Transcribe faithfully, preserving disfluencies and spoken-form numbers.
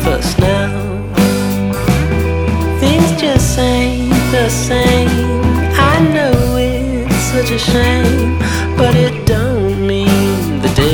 with us now. Things just ain't the same. I know it's such a shame, but it don't